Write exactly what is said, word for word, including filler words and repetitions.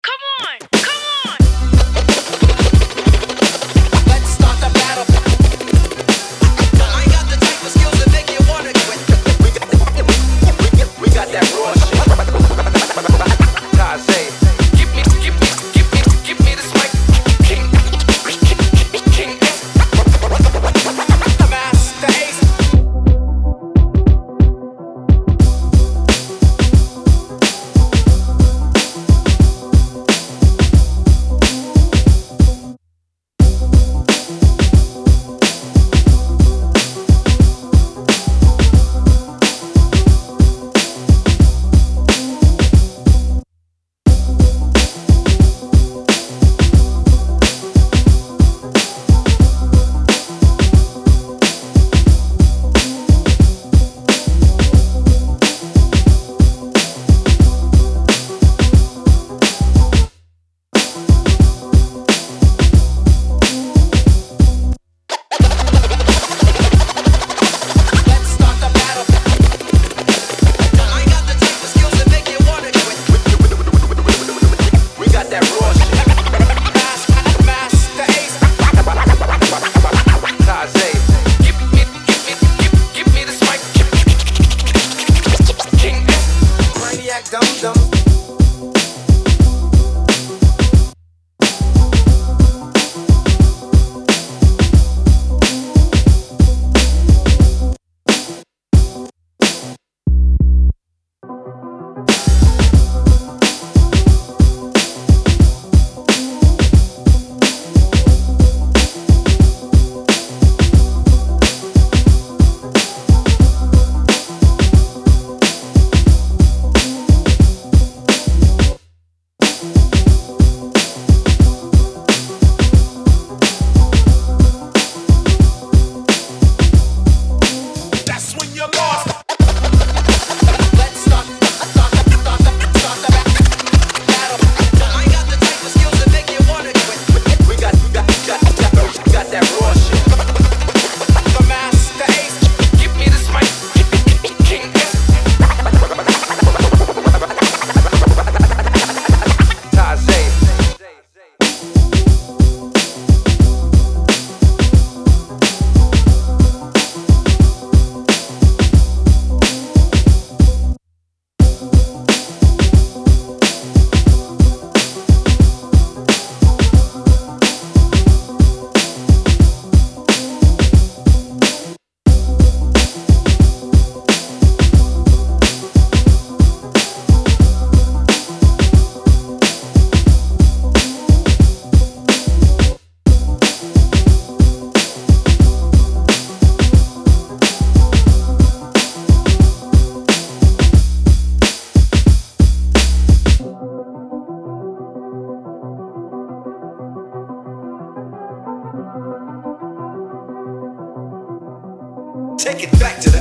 Come on, come on. Let's start the battle. I got the type of skills that make you wanna quit. We got, we got, we got that raw shit. Taze, give me, give me, give me, give me this mic. King, King, Master Ace. Dum dum. Take it back to the